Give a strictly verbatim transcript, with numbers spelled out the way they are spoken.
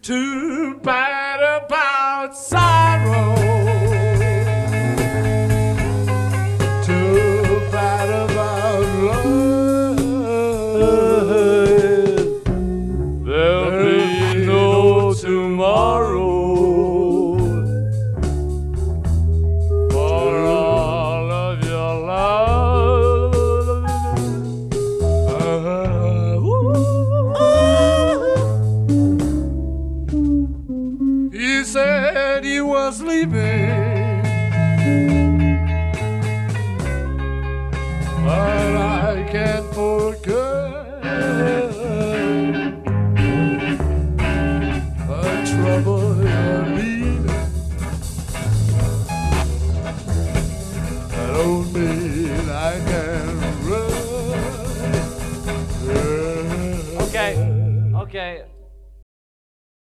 too bad about sorrow, too bad about love. There'll be no tomorrow for all of your love. Uh, He said he was leaving, but I can't forget the trouble.